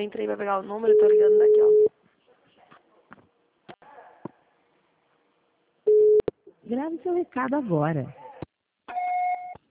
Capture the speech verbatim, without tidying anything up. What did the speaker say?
Eu entrei pra pegar o número e tô ligando daqui, ó. Grave seu recado agora.